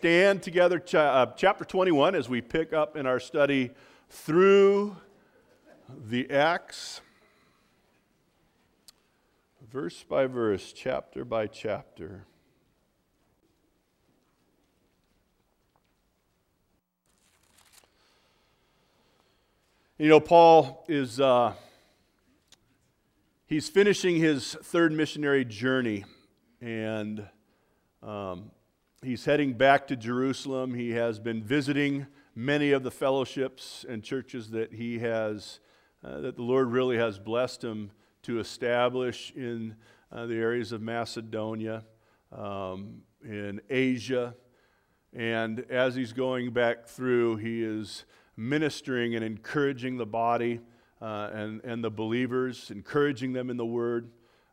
stand together, chapter 21, as we pick up in our study through the Acts, verse by verse, chapter by chapter. You know, Paul is he's finishing his third missionary journey, and he's heading back to Jerusalem. He has been visiting many of the fellowships and churches that he has, that the Lord really has blessed him to establish in the areas of Macedonia, in Asia. And as he's going back through, he is ministering and encouraging the body and the believers, encouraging them in the Word.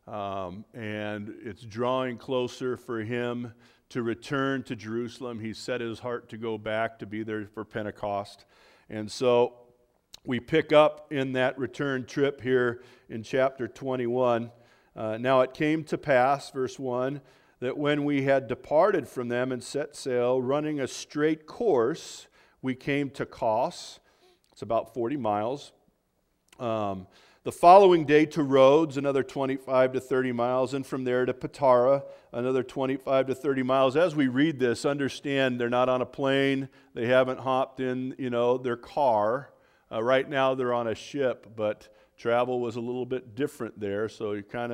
And it's drawing closer for him to return to Jerusalem. He set his heart to go back to be there for Pentecost. And so we pick up in that return trip here in chapter 21. Now it came to pass, verse 1, that when we had departed from them and set sail, running a straight course, we came to Kos. It's about 40 miles. The following day to Rhodes, another 25 to 30 miles, and from there to Patara, another 25 to 30 miles. As we read this, understand they're not on a plane. They haven't hopped in, their car. Right now they're on a ship, but travel was a little bit different there. So you kind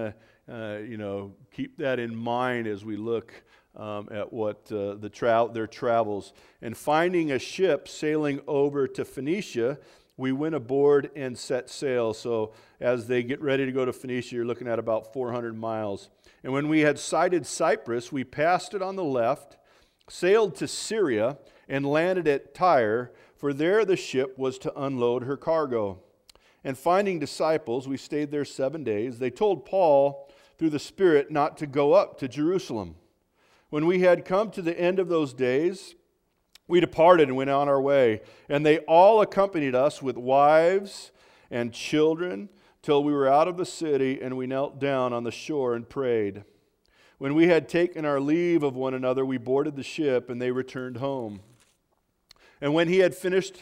of, keep that in mind as we look at what their travels. And finding a ship sailing over to Phoenicia, we went aboard and set sail. So as they get ready to go to Phoenicia, you're looking at about 400 miles. And when we had sighted Cyprus, we passed it on the left, sailed to Syria, and landed at Tyre, for there the ship was to unload her cargo. And finding disciples, we stayed there 7 days. They told Paul through the Spirit not to go up to Jerusalem. When we had come to the end of those days, we departed and went on our way, and they all accompanied us with wives and children till we were out of the city, and we knelt down on the shore and prayed. When we had taken our leave of one another, we boarded the ship, and they returned home. And when we had finished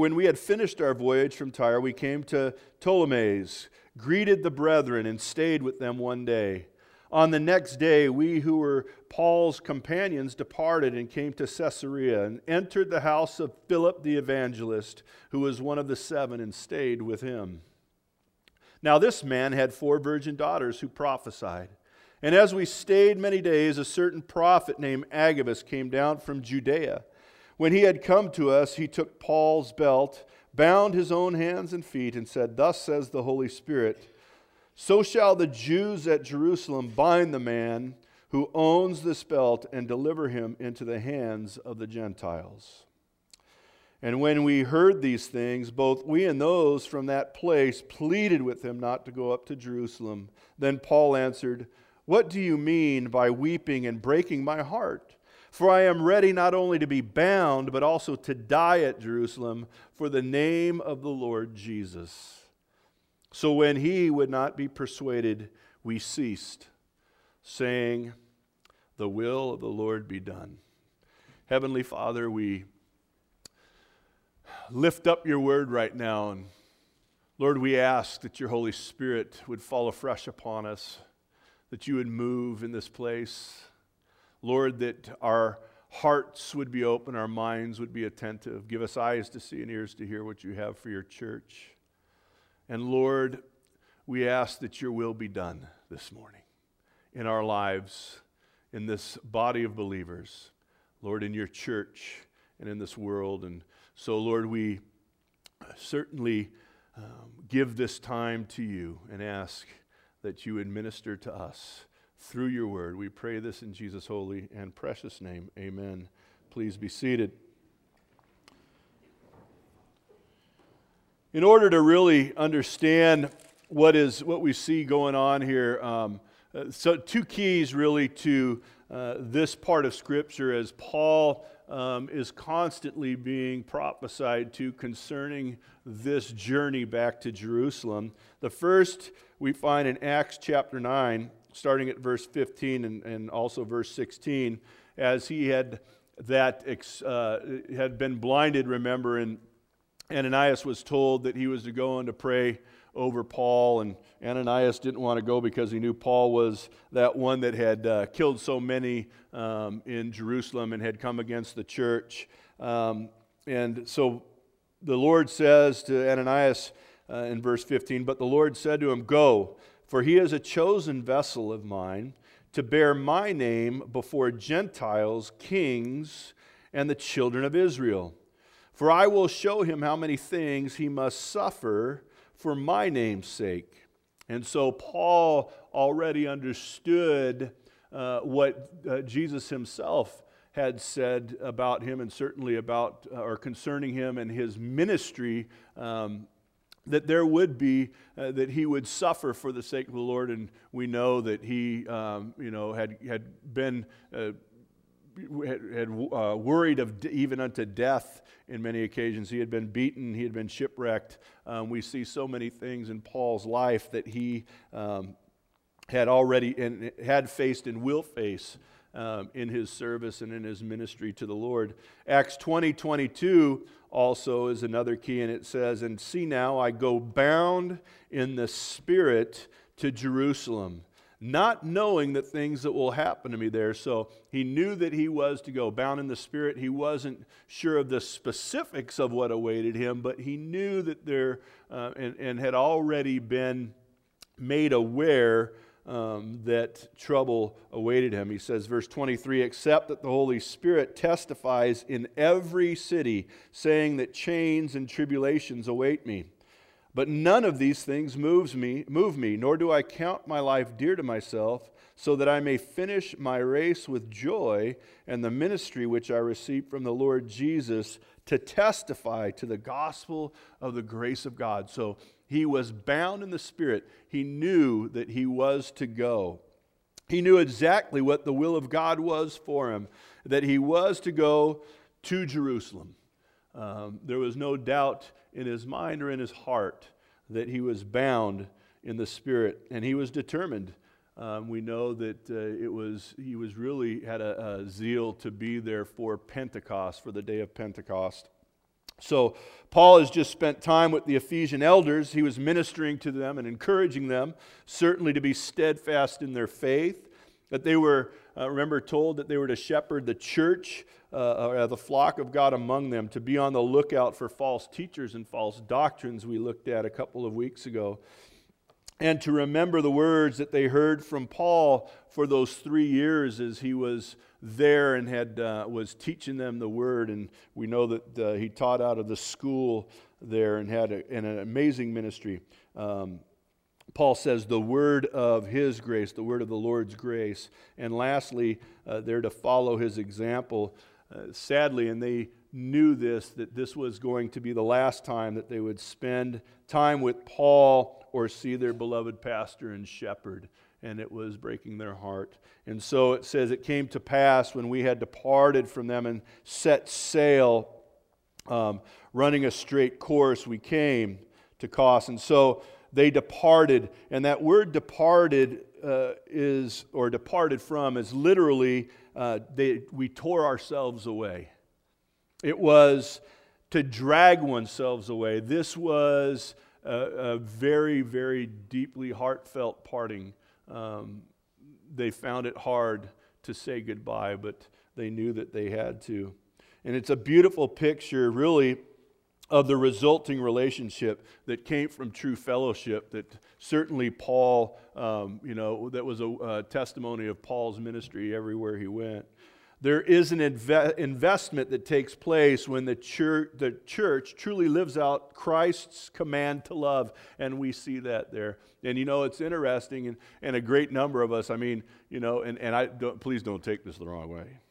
our voyage from Tyre, we came to Ptolemais, greeted the brethren, and stayed with them one day. On the next day, we who were Paul's companions departed and came to Caesarea and entered the house of Philip the evangelist, who was one of the 7, and stayed with him. Now this man had 4 virgin daughters who prophesied. And as we stayed many days, a certain prophet named Agabus came down from Judea. When he had come to us, he took Paul's belt, bound his own hands and feet, and said, "Thus says the Holy Spirit, so shall the Jews at Jerusalem bind the man who owns this belt and deliver him into the hands of the Gentiles." And when we heard these things, both we and those from that place pleaded with him not to go up to Jerusalem. Then Paul answered, "What do you mean by weeping and breaking my heart? For I am ready not only to be bound, but also to die at Jerusalem for the name of the Lord Jesus." So when he would not be persuaded, we ceased, saying, "The will of the Lord be done." Heavenly Father, we lift up your word right now. And Lord, we ask that your Holy Spirit would fall afresh upon us, that you would move in this place. Lord, that our hearts would be open, our minds would be attentive. Give us eyes to see and ears to hear what you have for your church. And Lord, we ask that your will be done this morning in our lives, in this body of believers, Lord, in your church and in this world. And so, Lord, we certainly give this time to you and ask that you administer to us through your word. We pray this in Jesus' holy and precious name. Amen. Please be seated. In order to really understand what we see going on here, so 2 keys really to this part of Scripture, as Paul is constantly being prophesied to concerning this journey back to Jerusalem. The first we find in Acts chapter 9, starting at verse 15 and also verse 16, as he had that had been blinded, remember, and Ananias was told that he was to go and to pray over Paul, and Ananias didn't want to go because he knew Paul was that one that had killed so many in Jerusalem and had come against the church. And so the Lord says to Ananias in verse 15, "But the Lord said to him, 'Go, for he is a chosen vessel of mine to bear my name before Gentiles, kings, and the children of Israel. For I will show him how many things he must suffer for my name's sake.'" And so Paul already understood what Jesus himself had said about him, and certainly about or concerning him and his ministry, that there would be that he would suffer for the sake of the Lord. And we know that he had been worried of even unto death in many occasions. He had been beaten, he had been shipwrecked. We see so many things in Paul's life that he had already and had faced and will face in his service and in his ministry to the Lord. Acts 20:22 also is another key, and it says, "And see now, I go bound in the Spirit to Jerusalem, not knowing the things that will happen to me there." So he knew that he was to go bound in the Spirit. He wasn't sure of the specifics of what awaited him, but he knew that there and had already been made aware that trouble awaited him. He says, verse 23, "Except that the Holy Spirit testifies in every city, saying that chains and tribulations await me. But none of these things move me, nor do I count my life dear to myself, so that I may finish my race with joy and the ministry which I received from the Lord Jesus to testify to the gospel of the grace of God." So he was bound in the Spirit. He knew that he was to go. He knew exactly what the will of God was for him, that he was to go to Jerusalem. There was no doubt in his mind or in his heart that he was bound in the Spirit, and he was determined. We know that he was really had a zeal to be there for Pentecost, for the day of Pentecost. So Paul has just spent time with the Ephesian elders. He was ministering to them and encouraging them, certainly to be steadfast in their faith, that they were, remember, told that they were to shepherd the church, the flock of God among them, to be on the lookout for false teachers and false doctrines we looked at a couple of weeks ago, and to remember the words that they heard from Paul for those 3 years as he was there and was teaching them the word. And we know that he taught out of the school there and had an amazing ministry. Paul says the word of his grace, the word of the Lord's grace. And lastly, they're to follow his example. Sadly, and they knew that this was going to be the last time that they would spend time with Paul or see their beloved pastor and shepherd, and it was breaking their heart. And so it says, "It came to pass when we had departed from them and set sail, running a straight course, we came to Kos." And so they departed, and that word departed departed from is literally, we tore ourselves away. It was to drag oneself away. This was a very, very deeply heartfelt parting. They found it hard to say goodbye, but they knew that they had to. And it's a beautiful picture, really, of the resulting relationship that came from true fellowship, that certainly Paul, that was a testimony of Paul's ministry everywhere he went. There is an investment that takes place when the church truly lives out Christ's command to love, and we see that there. And it's interesting, and a great number of us, please don't take this the wrong way,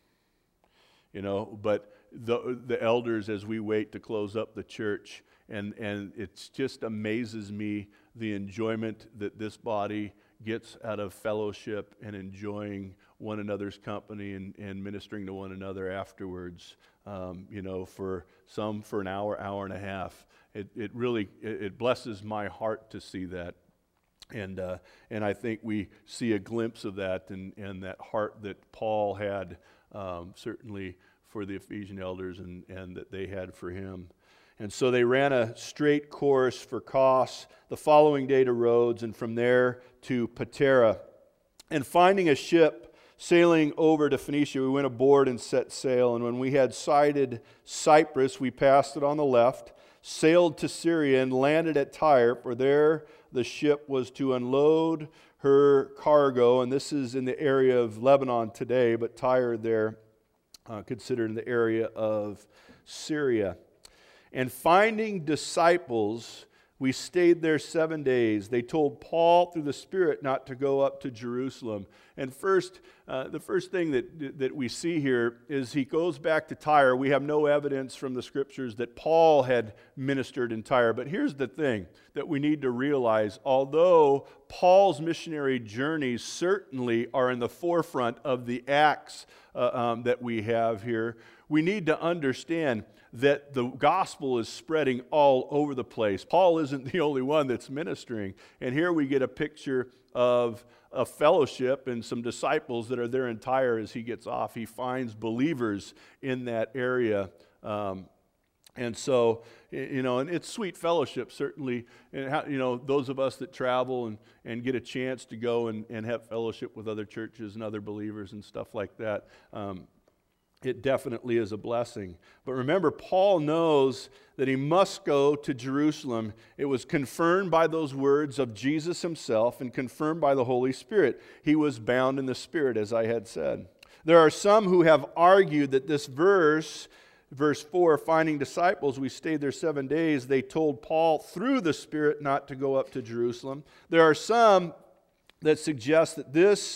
but the elders, as we wait to close up the church, and it just amazes me the enjoyment that this body gets out of fellowship and enjoying one another's company and ministering to one another afterwards, for some for an hour and a half. It really blesses my heart to see that. And I think we see a glimpse of that and that heart that Paul had certainly for the Ephesian elders and that they had for him. And so they ran a straight course for Kos, the following day to Rhodes, and from there to Patara. And finding a ship sailing over to Phoenicia, we went aboard and set sail. And when we had sighted Cyprus, we passed it on the left, sailed to Syria, and landed at Tyre, for there the ship was to unload her cargo. And this is in the area of Lebanon today, but Tyre there considered in the area of Syria. And finding disciples, we stayed there 7 days. They told Paul through the Spirit not to go up to Jerusalem. And the first thing that we see here is he goes back to Tyre. We have no evidence from the Scriptures that Paul had ministered in Tyre. But here's the thing that we need to realize. Although Paul's missionary journeys certainly are in the forefront of the Acts that we have here, we need to understand that the gospel is spreading all over the place. Paul isn't the only one that's ministering. And here we get a picture of a fellowship and some disciples that are there in Tyre as he gets off. He finds believers in that area. And so, and it's sweet fellowship, certainly. And those of us that travel and get a chance to go and have fellowship with other churches and other believers and stuff like that, it definitely is a blessing. But remember, Paul knows that he must go to Jerusalem. It was confirmed by those words of Jesus himself and confirmed by the Holy Spirit. He was bound in the Spirit, as I had said. There are some who have argued that this verse 4, finding disciples, we stayed there 7 days. They told Paul through the Spirit not to go up to Jerusalem. There are some that suggest that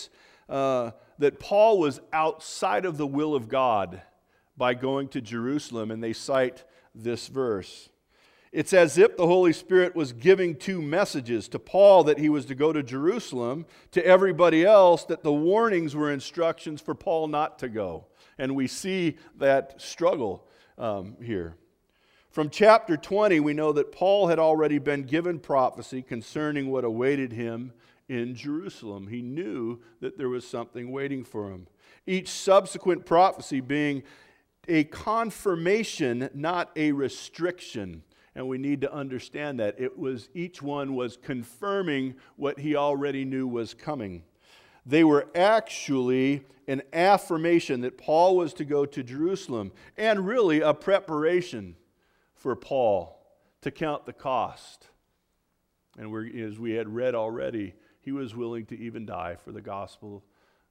that Paul was outside of the will of God by going to Jerusalem, and they cite this verse. It's as if the Holy Spirit was giving two messages: to Paul that he was to go to Jerusalem, to everybody else that the warnings were instructions for Paul not to go. And we see that struggle here. From chapter 20, we know that Paul had already been given prophecy concerning what awaited him in Jerusalem. He knew that there was something waiting for him. Each subsequent prophecy being a confirmation, not a restriction. And we need to understand that. Each one was confirming what he already knew was coming. They were actually an affirmation that Paul was to go to Jerusalem, and really a preparation for Paul to count the cost. And as we had read already, he was willing to even die for the gospel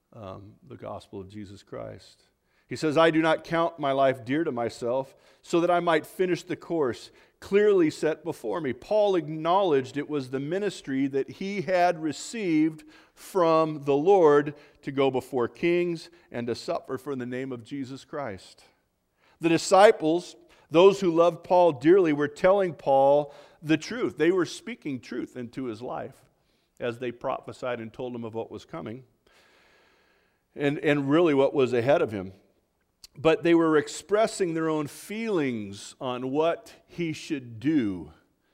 of Jesus Christ. He says, I do not count my life dear to myself, so that I might finish the course clearly set before me. Paul acknowledged it was the ministry that he had received from the Lord to go before kings and to suffer for the name of Jesus Christ. The disciples, those who loved Paul dearly, were telling Paul the truth. They were speaking truth into his life as they prophesied and told him of what was coming and really what was ahead of him. But they were expressing their own feelings on what he should do,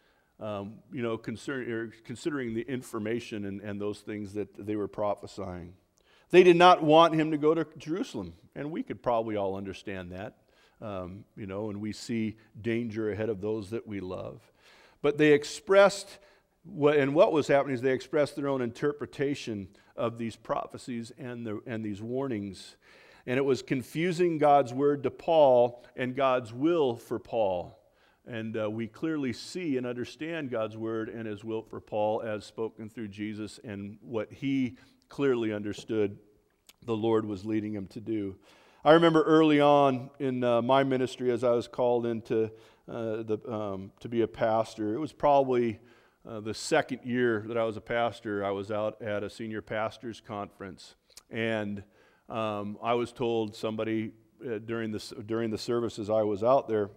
considering the information and those things that they were prophesying. They did not want him to go to Jerusalem, and we could probably all understand that, and we see danger ahead of those that we love. But they expressed, what was happening is they expressed their own interpretation of these prophecies and these warnings. And it was confusing God's word to Paul and God's will for Paul. And we clearly see and understand God's word and his will for Paul as spoken through Jesus and what he clearly understood the Lord was leading him to do. I remember early on in my ministry, as I was called into to be a pastor, it was probably the second year that I was a pastor. I was out at a senior pastors conference, and I was told somebody during the services I was out there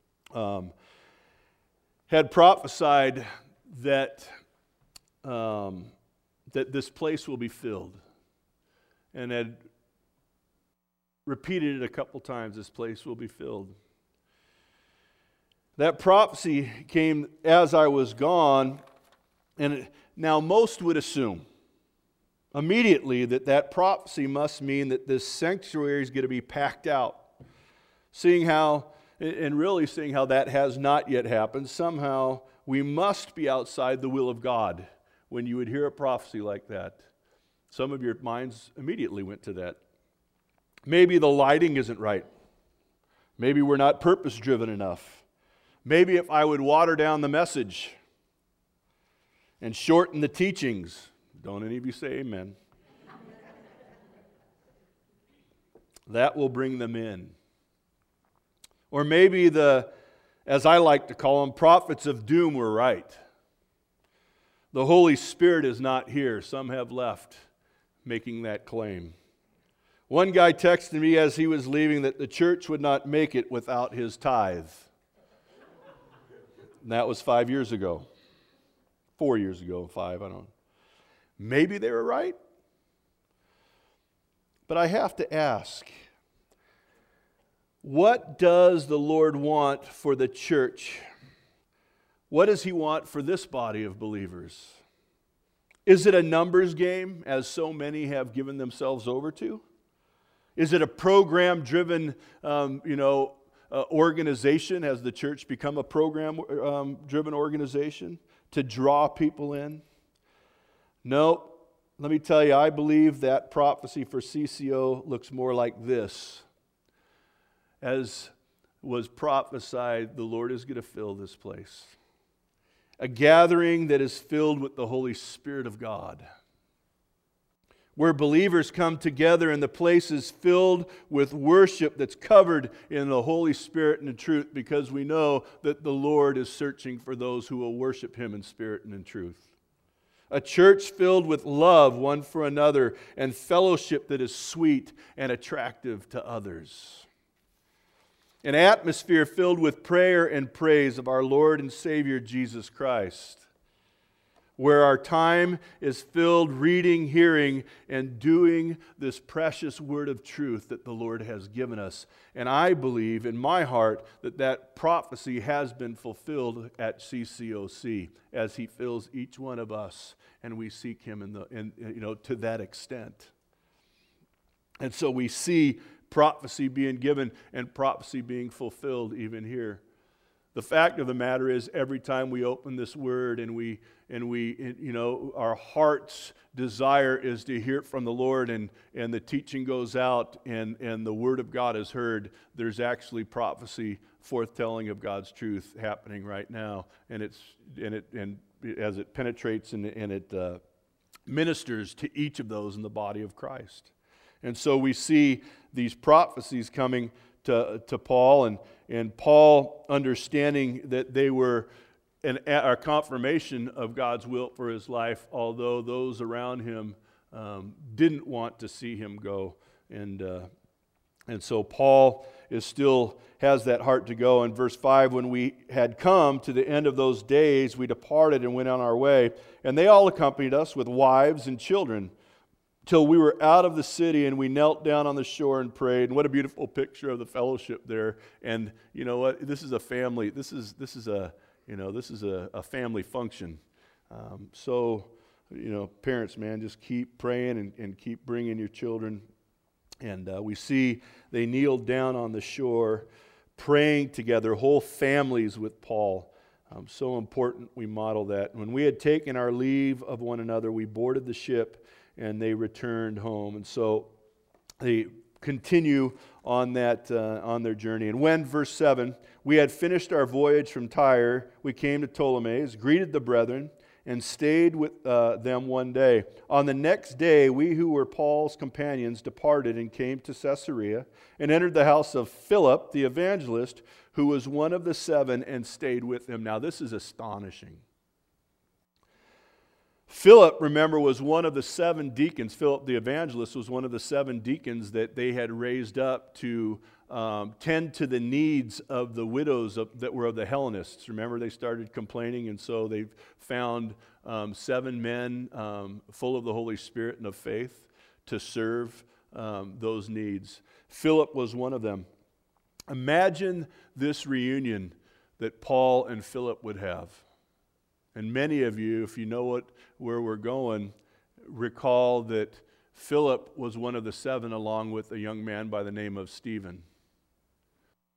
had prophesied that this place will be filled, and had repeated it a couple times. This place will be filled. That prophecy came as I was gone, and now most would assume immediately that prophecy must mean that this sanctuary is going to be packed out. seeing how that has not yet happened, somehow we must be outside the will of God when you would hear a prophecy like that. Some of your minds immediately went to that. Maybe the lighting isn't right. Maybe we're not purpose-driven enough. Maybe if I would water down the message and shorten the teachings. Don't any of you say amen. That will bring them in. Or maybe as I like to call them, prophets of doom were right. The Holy Spirit is not here. Some have left making that claim. One guy texted me as he was leaving that the church would not make it without his tithe. And that was 5 years ago. 4 years ago, 5, I don't know. Maybe they were right. But I have to ask, what does the Lord want for the church? What does He want for this body of believers? Is it a numbers game, as so many have given themselves over to? Is it a program-driven, organization? Has the church become a program-driven organization to draw people in? No. Let me tell you, I believe that prophecy for CCO looks more like this. As was prophesied, the Lord is going to fill this place. A gathering that is filled with the Holy Spirit of God, where believers come together and the place is filled with worship that's covered in the Holy Spirit and the truth, because we know that the Lord is searching for those who will worship Him in spirit and in truth. A church filled with love one for another and fellowship that is sweet and attractive to others. An atmosphere filled with prayer and praise of our Lord and Savior Jesus Christ, where our time is filled reading, hearing, and doing this precious word of truth that the Lord has given us. And I believe in my heart that prophecy has been fulfilled at CCOC as He fills each one of us, and we seek Him to that extent. And so we see prophecy being given and prophecy being fulfilled even here. The fact of the matter is, every time we open this word and we our heart's desire is to hear from the Lord, and the teaching goes out and the word of God is heard, there's actually prophecy, forthtelling of God's truth happening right now, and as it penetrates and it ministers to each of those in the body of Christ. And so we see these prophecies coming to Paul, and Paul understanding that they were a confirmation of God's will for his life, although those around him didn't want to see him go. And so Paul still has that heart to go. In verse 5, when we had come to the end of those days, we departed and went on our way, and they all accompanied us with wives and children, till we were out of the city, and we knelt down on the shore and prayed. And what a beautiful picture of the fellowship there. And you know what? This is a family. This is a family function. So parents, man, just keep praying and keep bringing your children. And we see they kneeled down on the shore, praying together, whole families with Paul. So important we model that. When we had taken our leave of one another, we boarded the ship, and they returned home. And so they continue on that on their journey. And when, verse 7, we had finished our voyage from Tyre, we came to Ptolemais, greeted the brethren, and stayed with them one day. On the next day, we who were Paul's companions departed and came to Caesarea, and entered the house of Philip the evangelist, who was one of the 7, and stayed with him. Now this is astonishing. Philip, remember, was one of the 7 deacons. Philip the evangelist was one of the 7 deacons that they had raised up to tend to the needs of the widows that were of the Hellenists. Remember, they started complaining, and so they found 7 men full of the Holy Spirit and of faith to serve those needs. Philip was one of them. Imagine this reunion that Paul and Philip would have. And many of you, if you know where we're going, recall that Philip was one of the 7 along with a young man by the name of Stephen.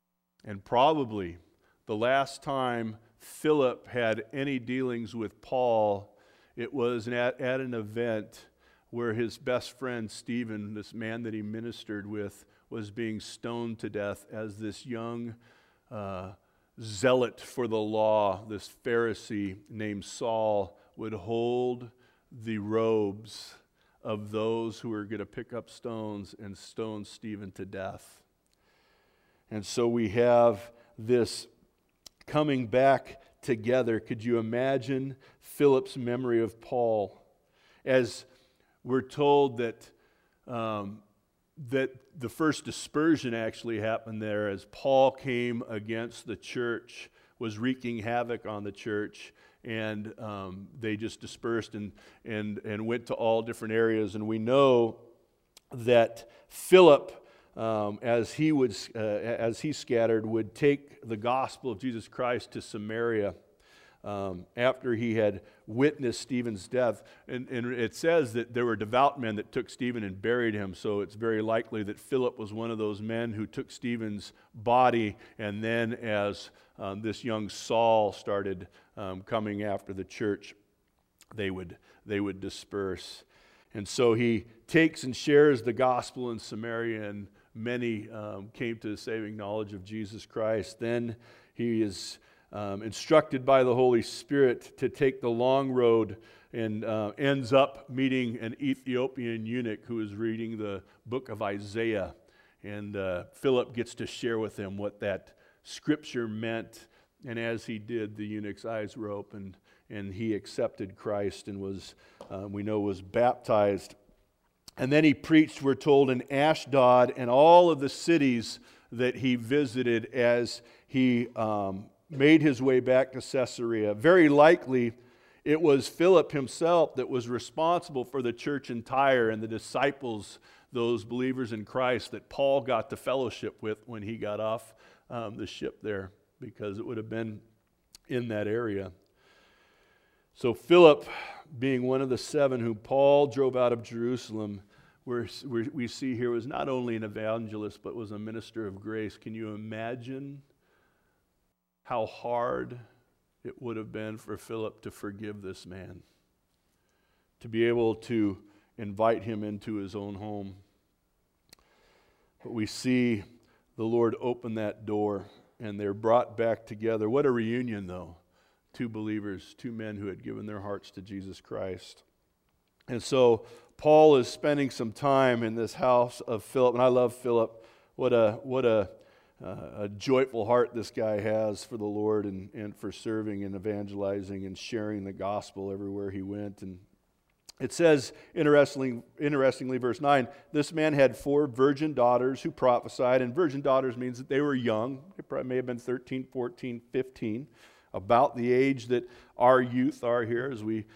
And probably the last time Philip had any dealings with Paul, it was at an event where his best friend Stephen, this man that he ministered with, was being stoned to death as this young zealot for the law, this Pharisee named Saul, would hold the robes of those who were going to pick up stones and stone Stephen to death. And so we have this coming back together. Could you imagine Philip's memory of Paul? As we're told that the first dispersion actually happened there as Paul came against the church, was wreaking havoc on the church, and they just dispersed and went to all different areas. And we know that Philip, as he scattered, would take the gospel of Jesus Christ to Samaria after he had witnessed Stephen's death. And it says that there were devout men that took Stephen and buried him, so it's very likely that Philip was one of those men who took Stephen's body, and then as this young Saul started coming after the church, they would disperse. And so he takes and shares the gospel in Samaria, and many came to the saving knowledge of Jesus Christ. Then he is instructed by the Holy Spirit to take the long road, and ends up meeting an Ethiopian eunuch who is reading the book of Isaiah. And Philip gets to share with him what that scripture meant. And as he did, the eunuch's eyes were opened, and he accepted Christ and was baptized. And then he preached, we're told, in Ashdod and all of the cities that he visited as he made his way back to Caesarea. Very likely, it was Philip himself that was responsible for the church in Tyre and the disciples, those believers in Christ that Paul got to fellowship with when he got off the ship there, because it would have been in that area. So Philip, being one of the 7 who Paul drove out of Jerusalem, we see here was not only an evangelist, but was a minister of grace. Can you imagine how hard it would have been for Philip to forgive this man, to be able to invite him into his own home? But we see the Lord open that door, and they're brought back together. What a reunion, though. 2 believers, 2 men who had given their hearts to Jesus Christ. And so Paul is spending some time in this house of Philip, and I love Philip. What a joyful heart this guy has for the Lord, and for serving and evangelizing and sharing the gospel everywhere he went. And it says, interestingly, verse 9, this man had 4 virgin daughters who prophesied, and virgin daughters means that they were young. They probably may have been 13, 14, 15, about the age that our youth are here as we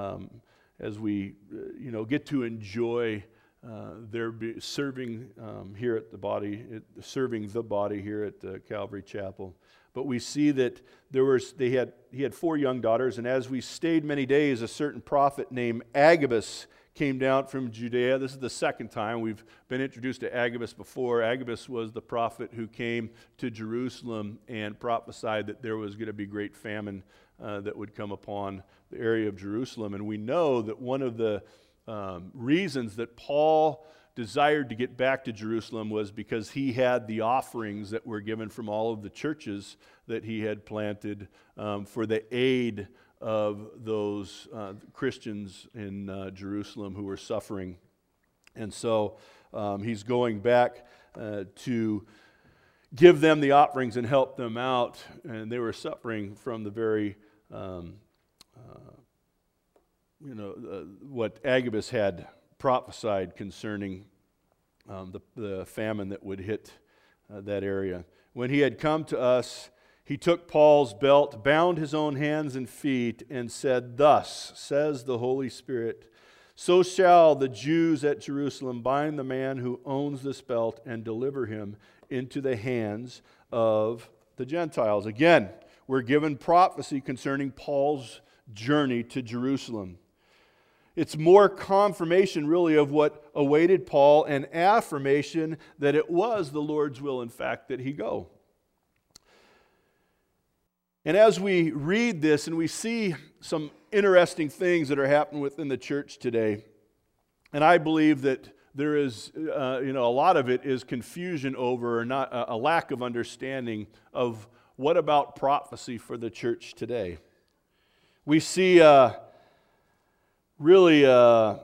get to enjoy their serving here at the body, serving the body here at Calvary Chapel. But we see that he had 4 young daughters, and as we stayed many days, a certain prophet named Agabus came down from Judea. This is the second time we've been introduced to Agabus before. Agabus was the prophet who came to Jerusalem and prophesied that there was going to be great famine that would come upon the area of Jerusalem. And we know that one of the reasons that Paul desired to get back to Jerusalem was because he had the offerings that were given from all of the churches that he had planted for the aid of those Christians in Jerusalem who were suffering. And so he's going back to give them the offerings and help them out, and they were suffering from the very what Agabus had prophesied concerning the famine that would hit that area. When he had come to us, he took Paul's belt, bound his own hands and feet, and said, "Thus says the Holy Spirit, so shall the Jews at Jerusalem bind the man who owns this belt and deliver him into the hands of the Gentiles." Again, we're given prophecy concerning Paul's journey to Jerusalem. It's more confirmation, really, of what awaited Paul, and affirmation that it was the Lord's will, in fact, that he go. And as we read this and we see some interesting things that are happening within the church today, and I believe that there is, a lot of it is confusion over, or not a lack of understanding of what about prophecy for the church today. We see really an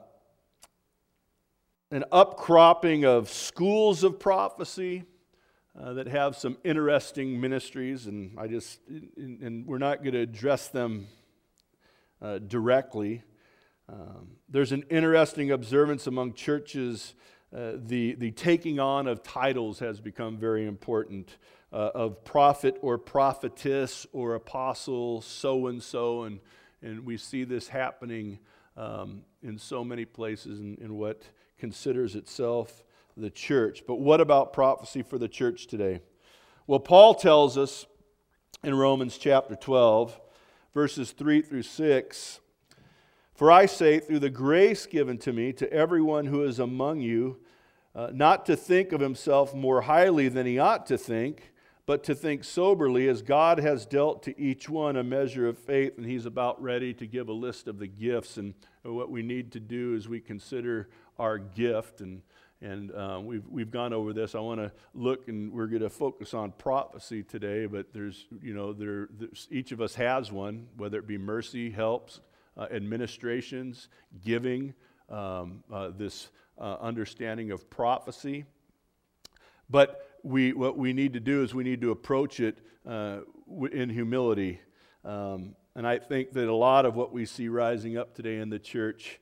upcropping of schools of prophecy that have some interesting ministries, and we're not going to address them directly. There's an interesting observance among churches. The taking on of titles has become very important, of prophet or prophetess or apostle so-and-so, and we see this happening in so many places in what considers itself the church. But what about prophecy for the church today? Well, Paul tells us in Romans chapter 12, verses 3 through 6, "For I say, through the grace given to me, to everyone who is among you, not to think of himself more highly than he ought to think, but to think soberly, as God has dealt to each one a measure of faith." And he's about ready to give a list of the gifts and what we need to do as we consider our gift. And we've gone over this. I want to look, and we're going to focus on prophecy today. But there's each of us has one, whether it be mercy, helps, administrations, giving, this understanding of prophecy. But what we need to do is we need to approach it in humility. And I think that a lot of what we see rising up today in the church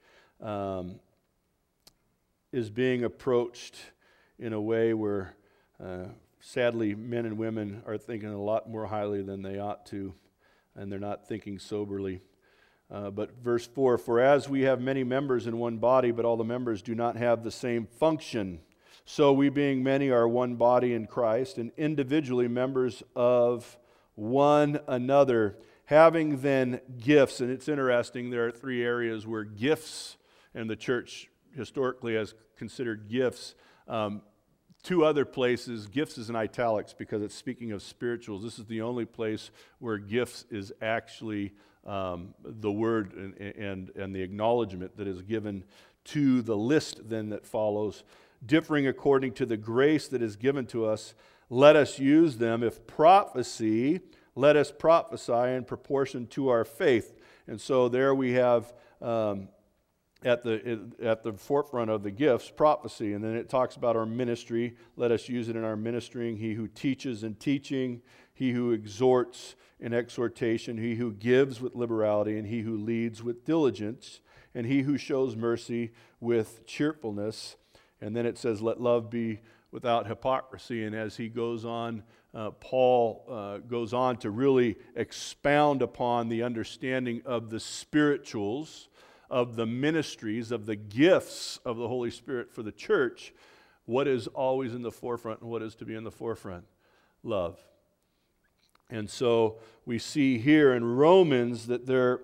is being approached in a way where, sadly, men and women are thinking a lot more highly than they ought to, and they're not thinking soberly. But verse 4, "For as we have many members in one body, but all the members do not have the same function, so we being many are one body in Christ, and individually members of one another, having then gifts." And it's interesting, there are three areas where gifts, and the church historically has considered gifts. Two other places, gifts is in italics because it's speaking of spirituals. This is the only place where gifts is actually the word and the acknowledgement that is given to the list then that follows. "Differing according to the grace that is given to us, let us use them. If prophecy, let us prophesy in proportion to our faith." And so there we have at the forefront of the gifts, prophecy. And then it talks about our ministry. Let us use it in our ministering. He who teaches in teaching, he who exhorts in exhortation, he who gives with liberality, and he who leads with diligence, and he who shows mercy with cheerfulness. And then it says, let love be without hypocrisy. And as he goes on, Paul goes on to really expound upon the understanding of the spirituals, of the ministries, of the gifts of the Holy Spirit for the church. What is always in the forefront and what is to be in the forefront? Love. And so we see here in Romans that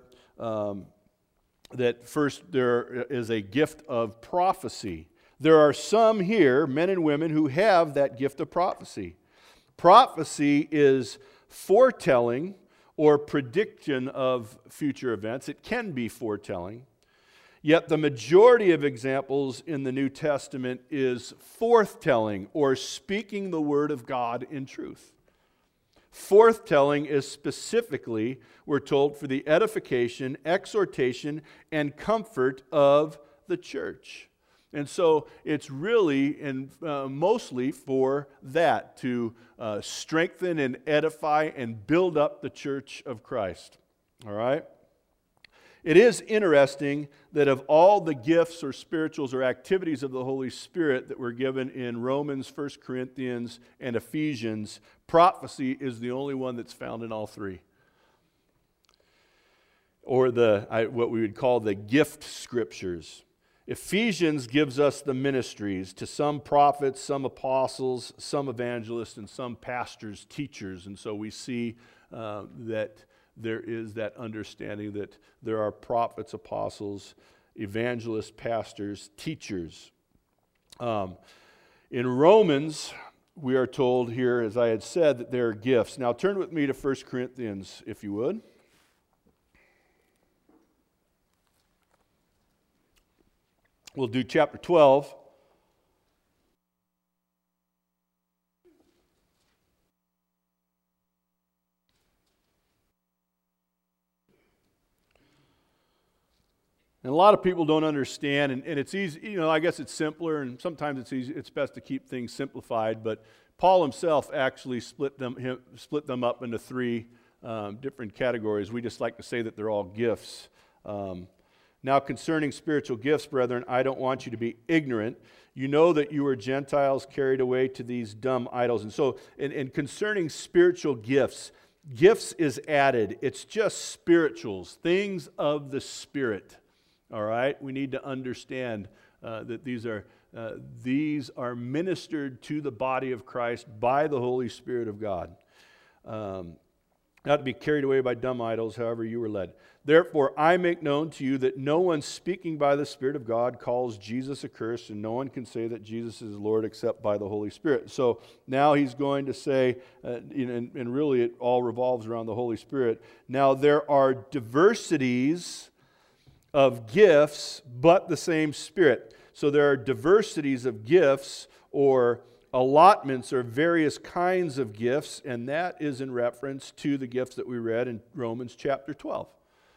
first there is a gift of prophecy. There are some here, men and women, who have that gift of prophecy. Prophecy is foretelling or prediction of future events. It can be foretelling. Yet the majority of examples in the New Testament is forthtelling or speaking the word of God in truth. Forthtelling is specifically, we're told, for the edification, exhortation, and comfort of the church. And so it's really and mostly for that, to strengthen and edify and build up the church of Christ. All right? It is interesting that of all the gifts or spirituals or activities of the Holy Spirit that were given in Romans, 1 Corinthians, and Ephesians, prophecy is the only one that's found in all three. Or what we would call the gift scriptures. Ephesians gives us the ministries, to some prophets, some apostles, some evangelists, and some pastors, teachers. And so we see that there is that understanding that there are prophets, apostles, evangelists, pastors, teachers. In Romans, we are told here, as I had said, that there are gifts. Now turn with me to 1 Corinthians, if you would. We'll do chapter 12. And a lot of people don't understand, and it's easy, I guess it's simpler, and sometimes it's best to keep things simplified, but Paul himself actually split them up into three different categories. We just like to say that they're all gifts. Now concerning spiritual gifts, brethren, I don't want you to be ignorant. You know that you are Gentiles carried away to these dumb idols. And so, and concerning spiritual gifts is added. It's just spirituals, things of the Spirit. All right, we need to understand that these are ministered to the body of Christ by the Holy Spirit of God. Not to be carried away by dumb idols, however you were led. Therefore, I make known to you that no one speaking by the Spirit of God calls Jesus accursed, and no one can say that Jesus is Lord except by the Holy Spirit. So now he's going to say, and really it all revolves around the Holy Spirit. Now there are diversities of gifts, but the same Spirit. So there are diversities of gifts or allotments or various kinds of gifts, and that is in reference to the gifts that we read in Romans chapter 12.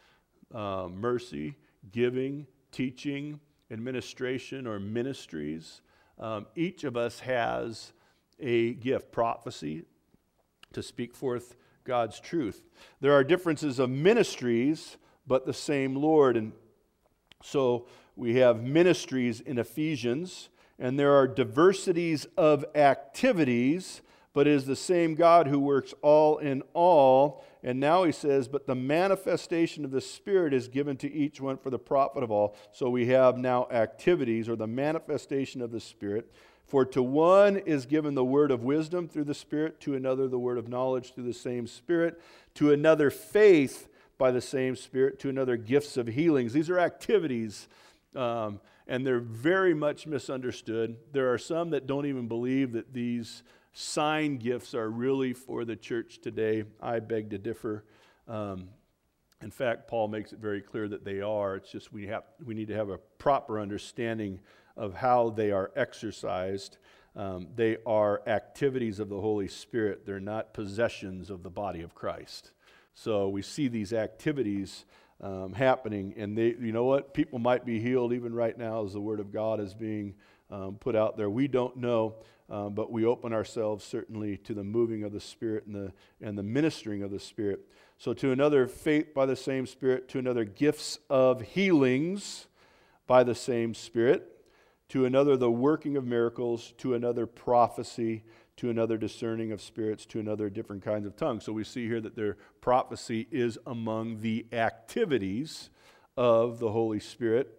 Mercy, giving, teaching, administration, or ministries. Each of us has a gift, prophecy, to speak forth God's truth. There are differences of ministries, but the same Lord. And so we have ministries in Ephesians, and there are diversities of activities, but it is the same God who works all in all. And now he says, but the manifestation of the Spirit is given to each one for the profit of all. So we have now activities, or the manifestation of the Spirit. For to one is given the word of wisdom through the Spirit, to another the word of knowledge through the same Spirit, to another faith by the same Spirit, to another gifts of healings. These are activities, and they're very much misunderstood. There are some that don't even believe that these sign gifts are really for the church today. I beg to differ. In fact, Paul makes it very clear that they are. It's just we need to have a proper understanding of how they are exercised. They are activities of the Holy Spirit. They're not possessions of the body of Christ. So we see these activities happening, and you know what? People might be healed even right now as the Word of God is being put out there. We don't know, but we open ourselves certainly to the moving of the Spirit and the ministering of the Spirit. So to another faith by the same Spirit, to another gifts of healings by the same Spirit, to another the working of miracles, to another prophecy, to another discerning of spirits, to another different kinds of tongues. So we see here that their prophecy is among the activities of the Holy Spirit.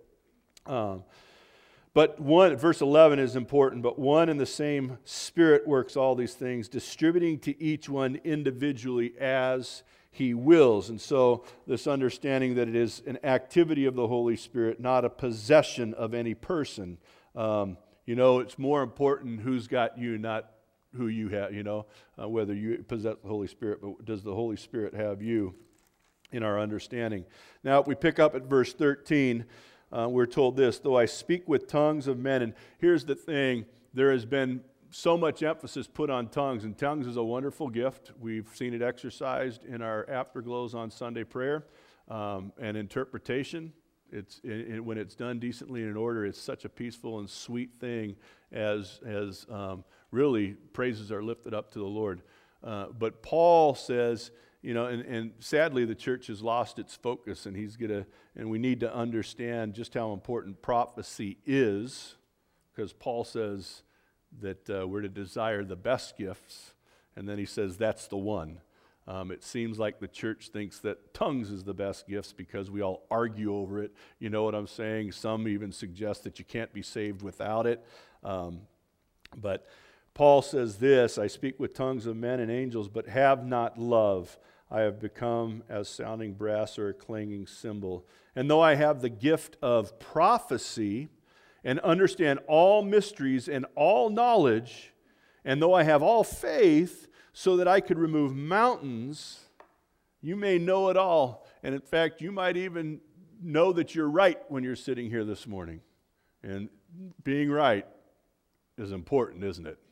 But verse 11 is important, but one and the same Spirit works all these things, distributing to each one individually as He wills. And so this understanding that it is an activity of the Holy Spirit, not a possession of any person. It's more important who's got you, not who you have, whether you possess the Holy Spirit, but does the Holy Spirit have you in our understanding? Now, if we pick up at verse 13, we're told this, though I speak with tongues of men, and here's the thing, there has been so much emphasis put on tongues, and tongues is a wonderful gift. We've seen it exercised in our afterglows on Sunday prayer, and interpretation. When it's done decently and in order, it's such a peaceful and sweet thing as really praises are lifted up to the Lord. But Paul says, and sadly the church has lost its focus, and we need to understand just how important prophecy is, because Paul says that we're to desire the best gifts, and then he says that's the one. It seems like the church thinks that tongues is the best gifts because we all argue over it. You know what I'm saying? Some even suggest that you can't be saved without it. But Paul says this, I speak with tongues of men and angels, but have not love. I have become as sounding brass or a clanging cymbal. And though I have the gift of prophecy and understand all mysteries and all knowledge, And though I have all faith so that I could remove mountains, you may know it all. And in fact, you might even know that you're right when you're sitting here this morning. And being right is important, isn't it?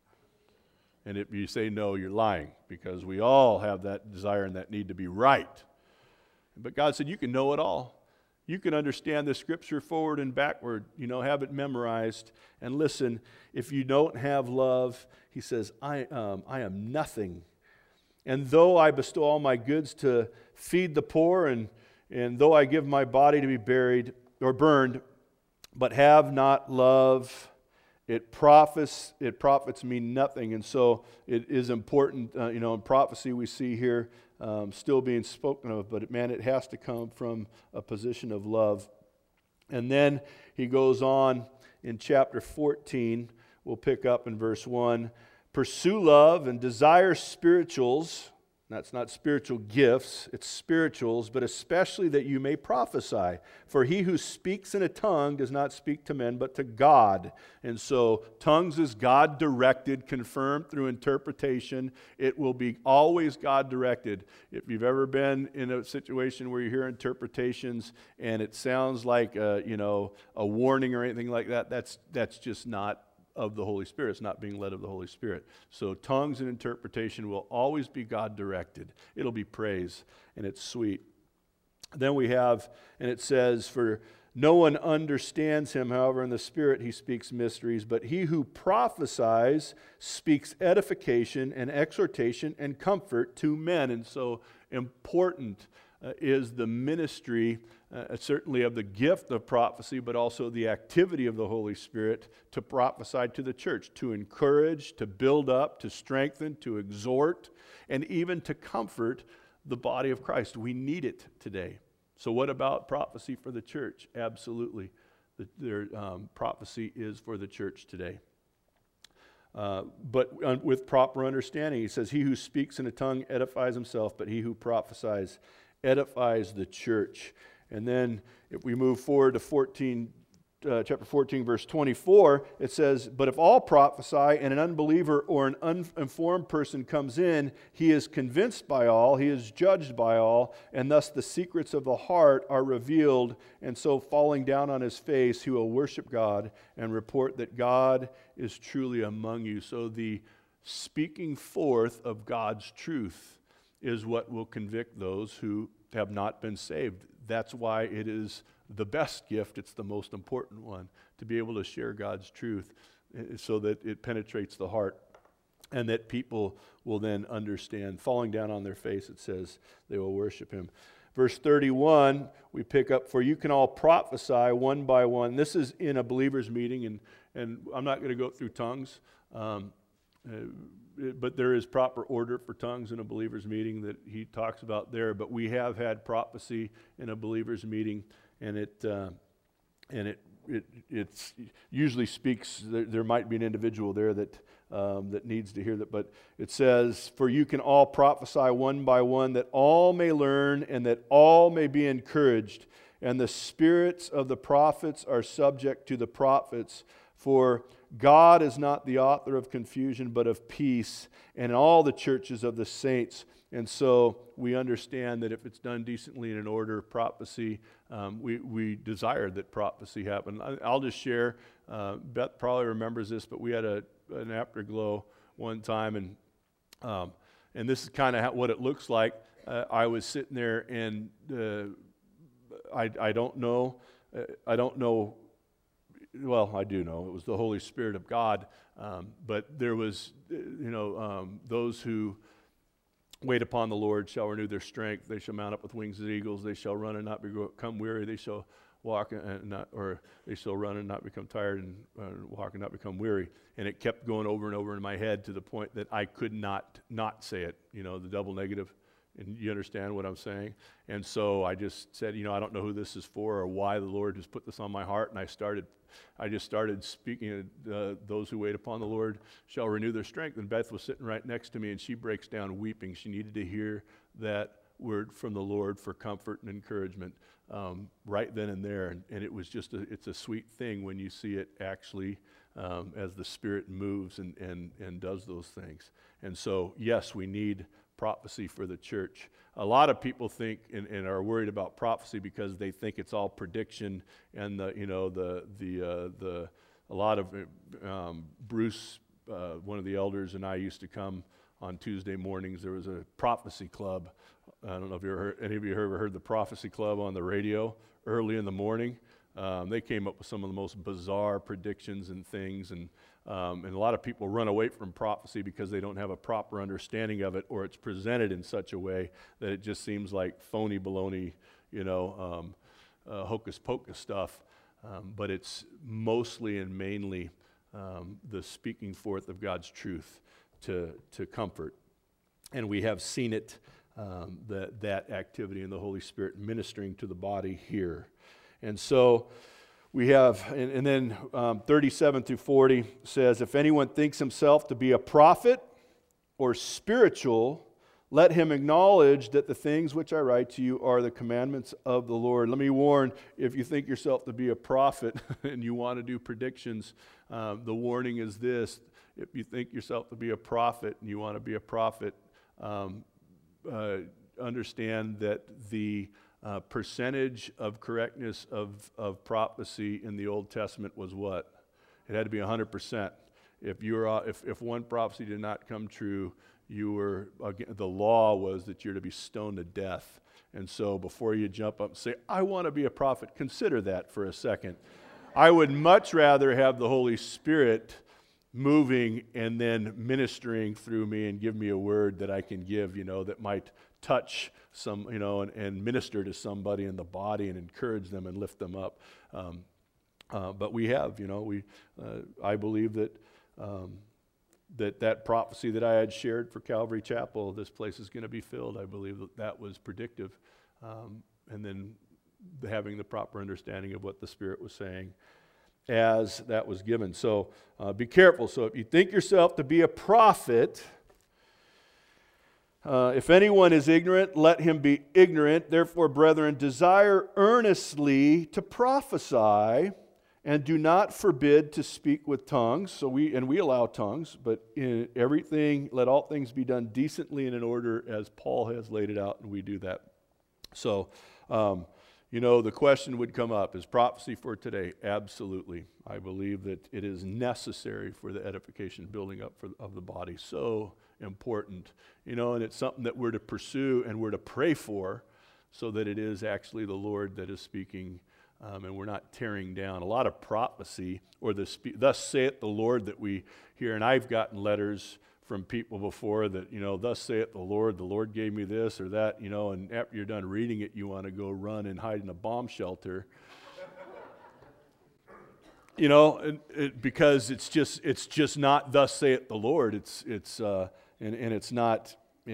And if you say no, you're lying, because we all have that desire and that need to be right. But God said, you can know it all. You can understand the Scripture forward and backward, have it memorized. And listen, if you don't have love, he says, I am nothing. And though I bestow all my goods to feed the poor, and though I give my body to be buried or burned, but have not love, it profits me nothing. And so it is important, in prophecy we see here still being spoken of, but man, it has to come from a position of love. And then he goes on in chapter 14, we'll pick up in verse 1, pursue love and desire spirituals. That's not spiritual gifts, it's spirituals, but especially that you may prophesy. For he who speaks in a tongue does not speak to men, but to God. And so tongues is God-directed, confirmed through interpretation. It will be always God-directed. If you've ever been in a situation where you hear interpretations and it sounds like a warning or anything like that, that's just not of the Holy Spirit. It's not being led of the Holy Spirit. So tongues and interpretation will always be God-directed. It'll be praise, and it's sweet. Then we have, and it says, for no one understands him, however, in the Spirit he speaks mysteries, but he who prophesies speaks edification and exhortation and comfort to men. And so important is the ministry, certainly of the gift of prophecy, but also the activity of the Holy Spirit to prophesy to the church, to encourage, to build up, to strengthen, to exhort, and even to comfort the body of Christ. We need it today. So what about prophecy for the church? Absolutely. Prophecy is for the church today. But with proper understanding, he says, he who speaks in a tongue edifies himself, but he who prophesies edifies the church. And then if we move forward to chapter 14, verse 24, it says, but if all prophesy and an unbeliever or an uninformed person comes in, he is convinced by all, he is judged by all, and thus the secrets of the heart are revealed, and so falling down on his face, he will worship God and report that God is truly among you. So the speaking forth of God's truth is what will convict those who have not been saved. That's why it is the best gift. It's the most important one, to be able to share God's truth so that it penetrates the heart and that people will then understand. Falling down on their face, it says, they will worship him. Verse 31, we pick up, for you can all prophesy one by one. This is in a believer's meeting, and I'm not going to go through tongues, but there is proper order for tongues in a believer's meeting that he talks about there. But we have had prophecy in a believer's meeting, and it usually speaks. There might be an individual there that needs to hear that. But it says, "For you can all prophesy one by one, that all may learn, and that all may be encouraged. And the spirits of the prophets are subject to the prophets. For God is not the author of confusion, but of peace, and in all the churches of the saints." And so we understand that if it's done decently and in order, prophecy, we desire that prophecy happen. I'll just share, Beth probably remembers this, but we had an afterglow one time, and this is kind of what it looks like. I was sitting there, and I don't know. Well, I do know. It was the Holy Spirit of God. But there was, those who wait upon the Lord shall renew their strength. They shall mount up with wings as eagles. They shall run and not become weary. They shall walk they shall run and not become tired, and walk and not become weary. And it kept going over and over in my head to the point that I could not say it. The double negative. And you understand what I'm saying? And so I just said, I don't know who this is for or why the Lord has put this on my heart. And I just started speaking, those who wait upon the Lord shall renew their strength. And Beth was sitting right next to me, and she breaks down weeping. She needed to hear that word from the Lord for comfort and encouragement right then and there. And it was it's a sweet thing when you see it actually as the Spirit moves and does those things. And so, yes, we need prophecy for the church. A lot of people think and are worried about prophecy because they think it's all prediction, and a lot of Bruce, one of the elders, and I used to come on Tuesday mornings. There was a prophecy club. I don't know if any of you ever heard the prophecy club on the radio early in the morning. They came up with some of the most bizarre predictions and things, and a lot of people run away from prophecy because they don't have a proper understanding of it, or it's presented in such a way that it just seems like phony baloney, hocus pocus stuff. But it's mostly and mainly the speaking forth of God's truth to comfort. And we have seen it, that activity in the Holy Spirit ministering to the body here. And so we have, and then 37 through 40 says, if anyone thinks himself to be a prophet or spiritual, let him acknowledge that the things which I write to you are the commandments of the Lord. Let me warn, if you think yourself to be a prophet and you want to do predictions, the warning is this: if you think yourself to be a prophet and you want to be a prophet, understand that the percentage of correctness of prophecy in the Old Testament was what? It had to be 100%. If one prophecy did not come true, the law was that you're to be stoned to death. And so before you jump up and say, I want to be a prophet, consider that for a second. I would much rather have the Holy Spirit moving and then ministering through me and give me a word that I can give, that might touch some, and minister to somebody in the body and encourage them and lift them up. But we have, I believe that that prophecy that I had shared for Calvary Chapel, this place is going to be filled. I believe that was predictive. And then having the proper understanding of what the Spirit was saying as that was given. So be careful. So if you think yourself to be a prophet, if anyone is ignorant, let him be ignorant. Therefore, brethren, desire earnestly to prophesy, and do not forbid to speak with tongues. So we allow tongues, but in everything, let all things be done decently and in order as Paul has laid it out, and we do that. So, the question would come up, is prophecy for today? Absolutely. I believe that it is necessary for the edification, building up of the body. So important. And it's something that we're to pursue and we're to pray for, so that it is actually the Lord that is speaking, and we're not tearing down. A lot of prophecy, or thus saith the Lord, that we hear, and I've gotten letters from people before that, thus saith the Lord gave me this or that, and after you're done reading it, you want to go run and hide in a bomb shelter. Because it's just not thus saith the Lord. It's not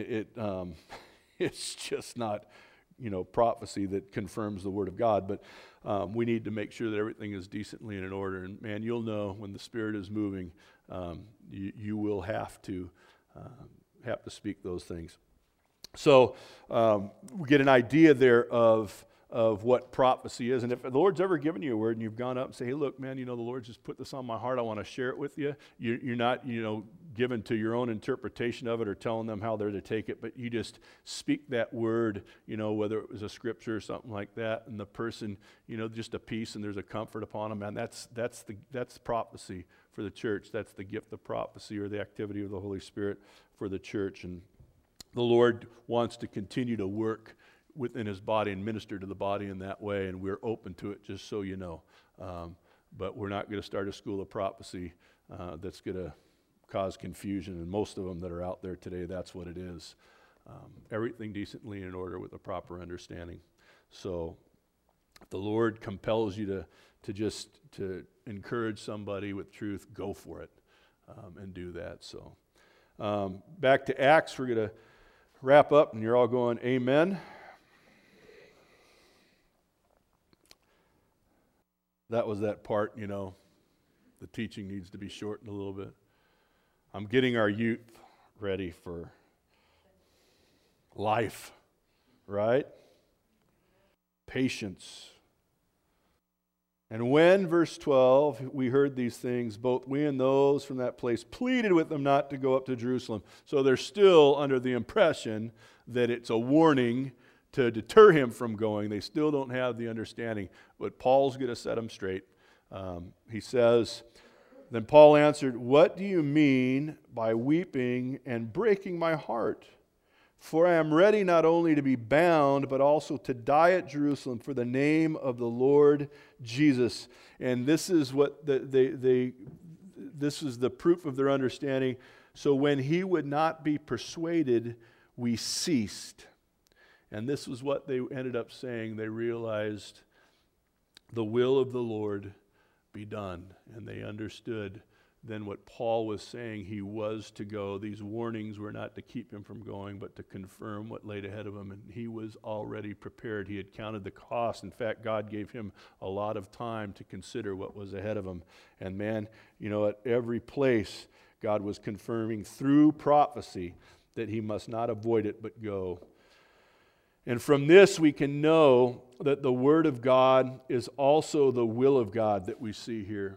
it's just not prophecy that confirms the Word of God. But we need to make sure that everything is decently and in order. And man, you'll know when the Spirit is moving. You will have to speak those things. So we get an idea there of what prophecy is. And if the Lord's ever given you a word and you've gone up and say, hey, look, man, the Lord just put this on my heart. I want to share it with you. You're not, given to your own interpretation of it or telling them how they're to take it, but you just speak that word, whether it was a scripture or something like that, and the person, just a peace and there's a comfort upon them. Man, that's prophecy for the church. That's the gift of prophecy, or the activity of the Holy Spirit for the church. And the Lord wants to continue to work within His body and minister to the body in that way, and we're open to it, just so you know. But we're not going to start a school of prophecy that's going to cause confusion, and most of them that are out there today, that's what it is. Everything decently and in order with a proper understanding. So if the Lord compels you to encourage somebody with truth, go for it and do that. So back to Acts, we're going to wrap up, and you're all going, amen. That was that part, the teaching needs to be shortened a little bit. I'm getting our youth ready for life, right? Patience And when, verse 12, we heard these things, both we and those from that place pleaded with them not to go up to Jerusalem. So they're still under the impression that it's a warning to deter him from going. They still don't have the understanding. But Paul's going to set them straight. He says, then Paul answered, what do you mean by weeping and breaking my heart? For I am ready not only to be bound, but also to die at Jerusalem for the name of the Lord Jesus. And this is what this is the proof of their understanding. So when he would not be persuaded, we ceased. And this was what they ended up saying. They realized the will of the Lord be done. And they understood then what Paul was saying he was to go. These warnings were not to keep him from going, but to confirm what laid ahead of him. And he was already prepared. He had counted the cost. In fact, God gave him a lot of time to consider what was ahead of him. And man, you know, at every place, God was confirming through prophecy that he must not avoid it, but go. And from this, we can know that the Word of God is also the will of God that we see here.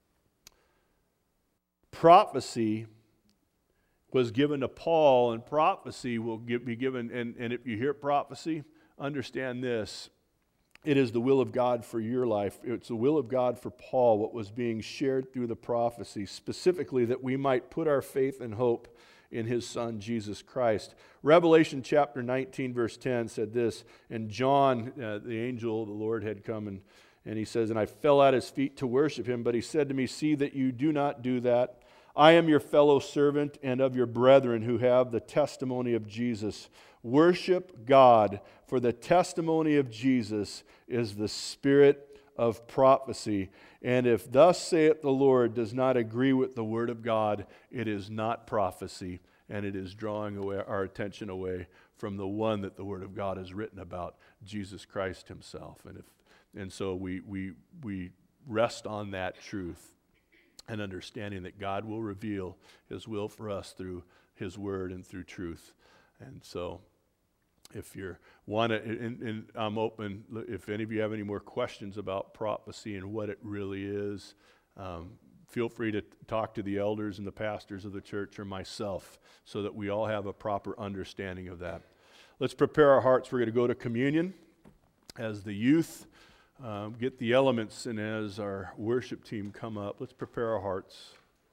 Prophecy was given to Paul, and prophecy will be given, and if you hear prophecy, understand this. It is the will of God for your life. It's the will of God for Paul, what was being shared through the prophecy, specifically that we might put our faith and hope in his Son, Jesus Christ. Revelation chapter 19, verse 10 said this, and John, the angel of the Lord, had come, and he says, and I fell at his feet to worship him, but he said to me, see that you do not do that. I am your fellow servant and of your brethren who have the testimony of Jesus. Worship God, for the testimony of Jesus is the spirit of prophecy. And if thus saith the Lord does not agree with the word of God, it is not prophecy, and it is drawing away our attention away from the one that the word of God is written about, Jesus Christ himself. And so we rest on that truth, and understanding that God will reveal his will for us through his word and through truth. And so if you want to, and I'm open, if any of you have any more questions about prophecy and what it really is, feel free to talk to the elders and the pastors of the church or myself so that we all have a proper understanding of that. Let's prepare our hearts. We're going to go to communion as the youth get the elements, and as our worship team come up, let's prepare our hearts.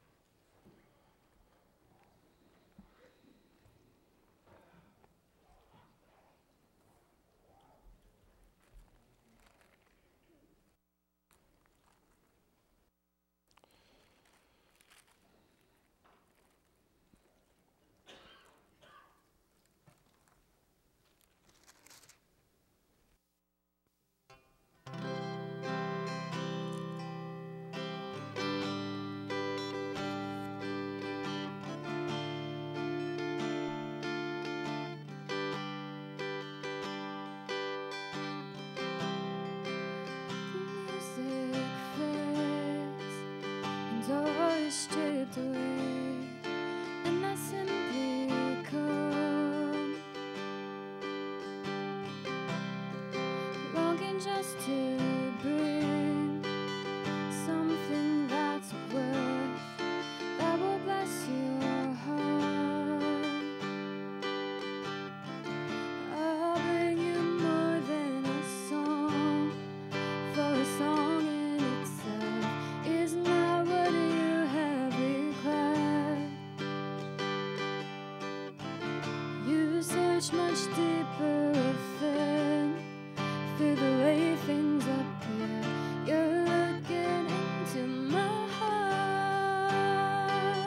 Stripped away, and I simply come, longing just to bring something that's worth, that will bless your heart. I'll bring you more than a song, for a song in itself is not what you much deeper within, through the way things appear. You're looking into my heart.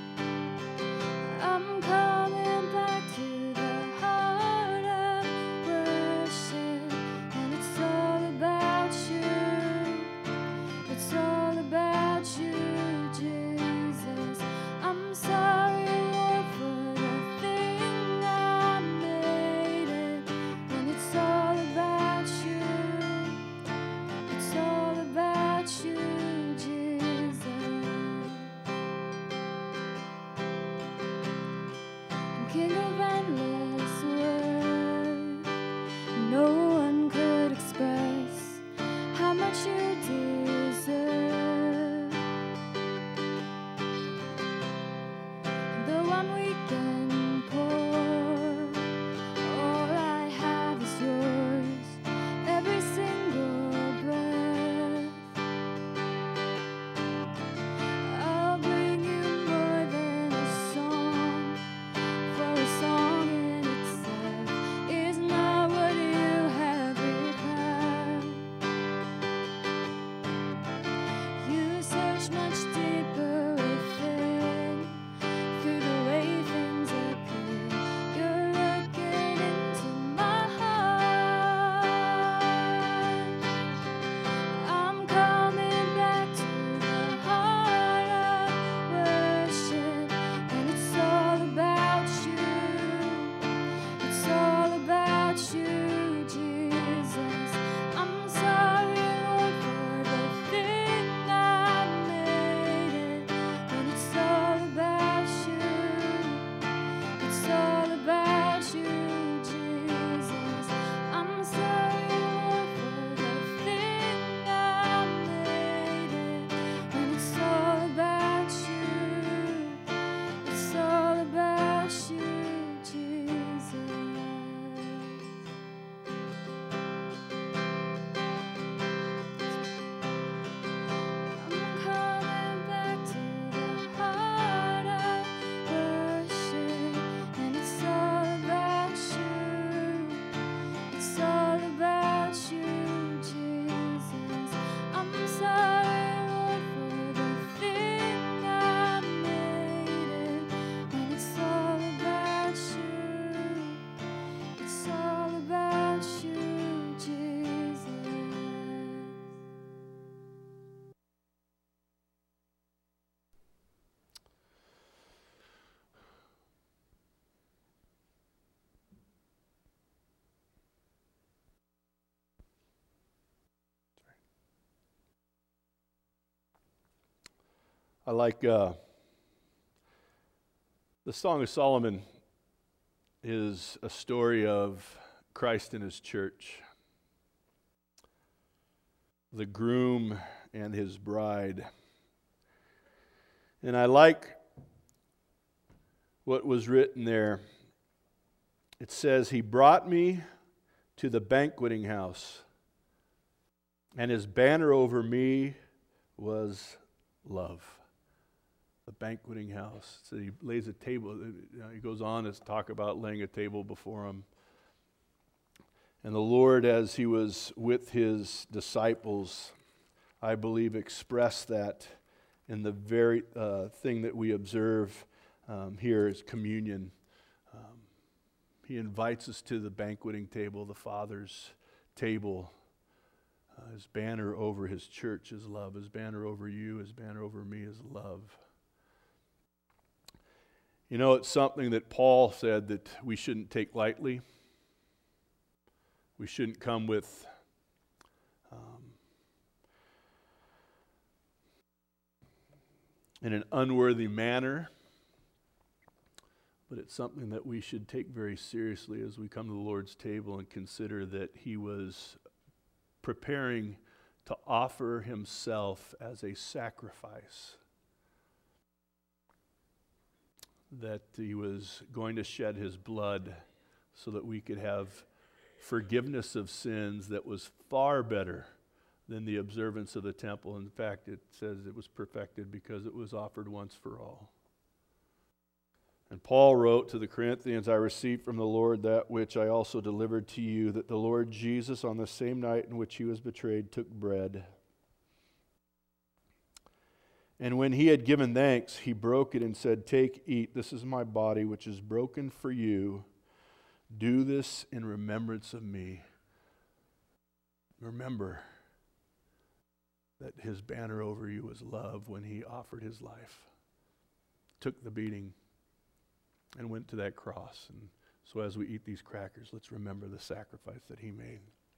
I'm coming back to the heart of worship, and it's all about you. It's all about you, Jesus. I'm sorry, Lord, for the thing I made it, when it's all about you. I like the Song of Solomon is a story of Christ and his church, the groom and his bride. And I like what was written there. It says, "He brought me to the banqueting house, and his banner over me was love." The banqueting house. So he lays a table. He goes on to talk about laying a table before him. And the Lord, as he was with his disciples, I believe expressed that in the very thing that we observe here is communion. He invites us to the banqueting table, the Father's table. His banner over his church is love. His banner over you, his banner over me is love. You know, it's something that Paul said that we shouldn't take lightly. We shouldn't come with in an unworthy manner, but it's something that we should take very seriously as we come to the Lord's table and consider that he was preparing to offer himself as a sacrifice, that he was going to shed his blood so that we could have forgiveness of sins that was far better than the observance of the temple. In fact, it says it was perfected because it was offered once for all. And Paul wrote to the Corinthians, "I received from the Lord that which I also delivered to you, that the Lord Jesus, on the same night in which he was betrayed, took bread. And when he had given thanks, he broke it and said, 'Take, eat, this is my body, which is broken for you. Do this in remembrance of me.'" Remember that his banner over you was love when he offered his life, took the beating, and went to that cross. And so as we eat these crackers, let's remember the sacrifice that he made.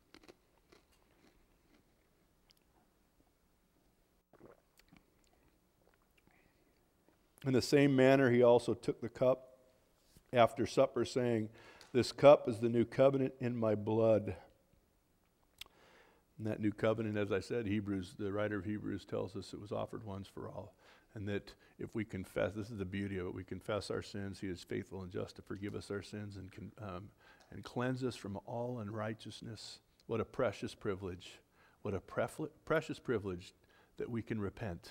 In the same manner, he also took the cup after supper, saying, "This cup is the new covenant in my blood." And that new covenant, as I said, the writer of Hebrews tells us it was offered once for all. And that if we confess, this is the beauty of it, we confess our sins, he is faithful and just to forgive us our sins and cleanse us from all unrighteousness. What a precious privilege. What a precious privilege that we can repent,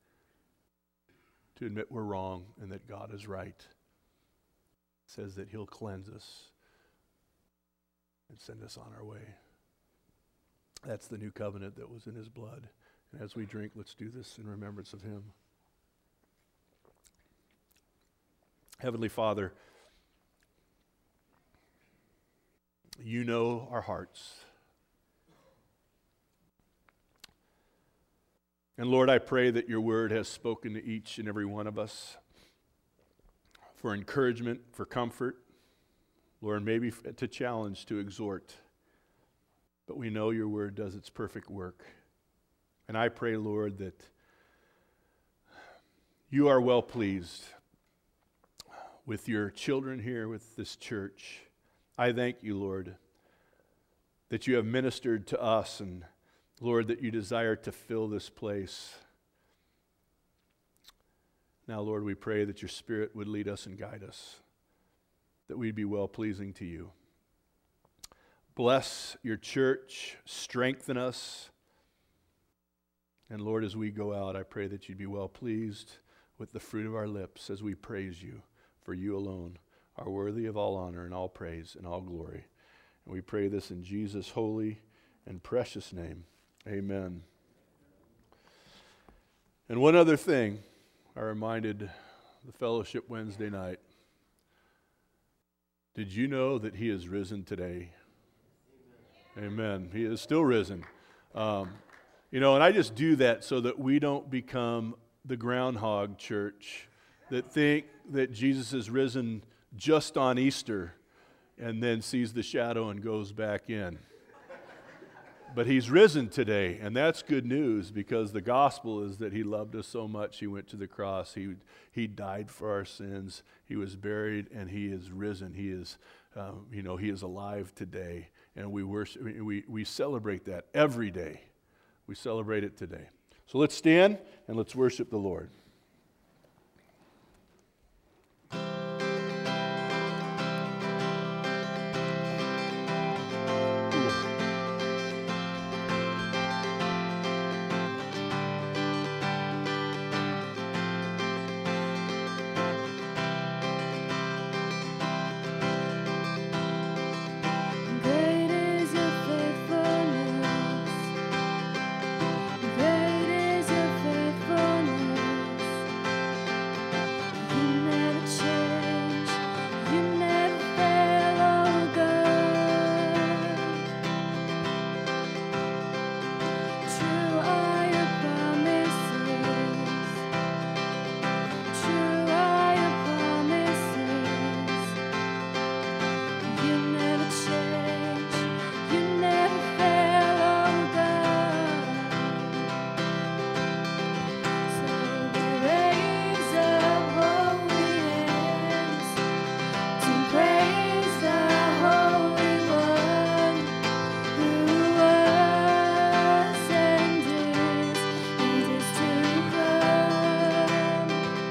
to admit we're wrong and that God is right. It says that he'll cleanse us and send us on our way. That's the new covenant that was in his blood. And as we drink, let's do this in remembrance of him. Heavenly Father, you know our hearts. And Lord, I pray that your word has spoken to each and every one of us for encouragement, for comfort, Lord, maybe to challenge, to exhort. But we know your word does its perfect work. And I pray, Lord, that you are well pleased with your children here, with this church. I thank you, Lord, that you have ministered to us, and Lord, that you desire to fill this place. Now, Lord, we pray that your Spirit would lead us and guide us, that we'd be well-pleasing to you. Bless your church, strengthen us, and Lord, as we go out, I pray that you'd be well-pleased with the fruit of our lips as we praise you, for you alone are worthy of all honor and all praise and all glory. And we pray this in Jesus' holy and precious name. Amen. And one other thing, I reminded the fellowship Wednesday night. Did you know that he is risen today? Amen. He is still risen. And I just do that so that we don't become the groundhog church that think that Jesus is risen just on Easter and then sees the shadow and goes back in. But he's risen today, and that's good news because the gospel is that he loved us so much he went to the cross. He died for our sins. He was buried, and he is risen. He is, he is alive today, and we worship. We celebrate that every day. We celebrate it today. So let's stand and let's worship the Lord. Great is your faithfulness. Great is your faithfulness. You never change. You never fail, oh God. True are your promises. True are your promises. You never change, you never fail, oh God. So we raise up holy hands to praise the Holy One who was and is to come.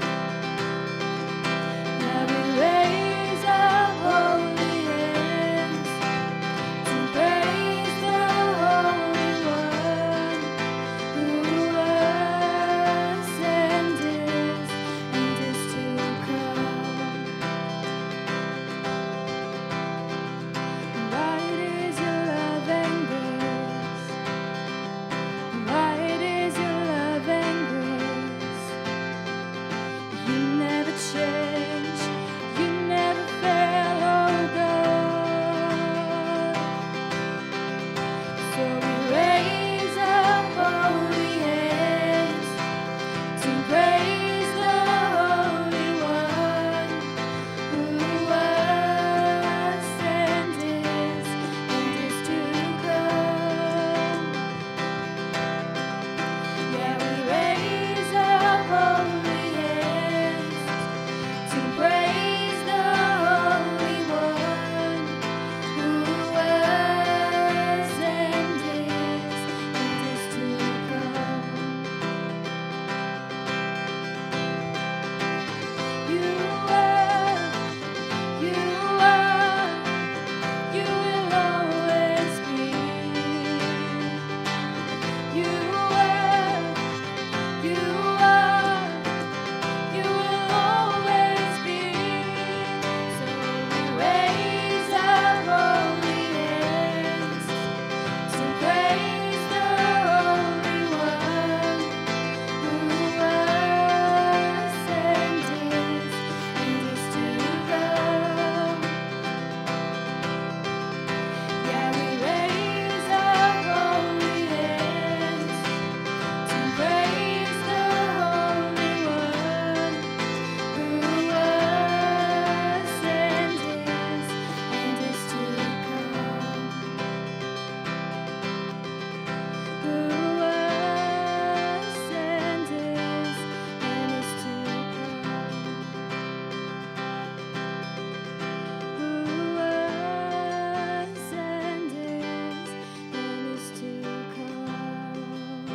Now we raise up holy hands to praise the Holy One who was and is to come. Right is your love and grace. Right is your love and grace. You never change, you never fail, oh God. So we raise up holy hands to praise the Holy One who was and is to come. Yeah, we raise up holy hands to praise the Holy One who was and is to come. You are, you will always be. You will always be. So we raise our holy hands to praise the Holy One who was and is to come. Yeah, we raise our holy hands to praise the Holy One who was and is to come. Who was and is to come. Who was and is to come.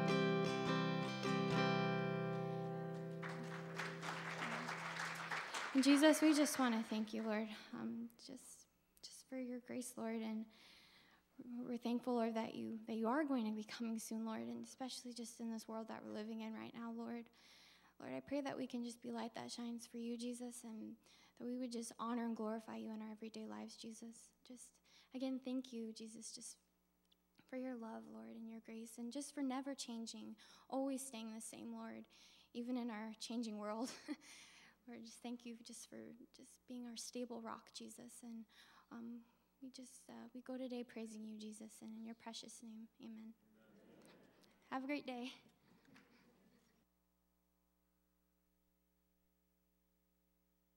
And Jesus, we just want to thank you, Lord, just for your grace, Lord, and we're thankful, Lord, that you are going to be coming soon, Lord, and especially just in this world that we're living in right now, Lord. Lord, I pray that we can just be light that shines for you, Jesus, and that we would just honor and glorify you in our everyday lives, Jesus. Just, again, thank you, Jesus, just for your love, Lord, and your grace, and just for never changing, always staying the same, Lord, even in our changing world. Lord, just thank you just for just being our stable rock, Jesus, and we go today praising you, Jesus, and in your precious name, amen. Have a great day.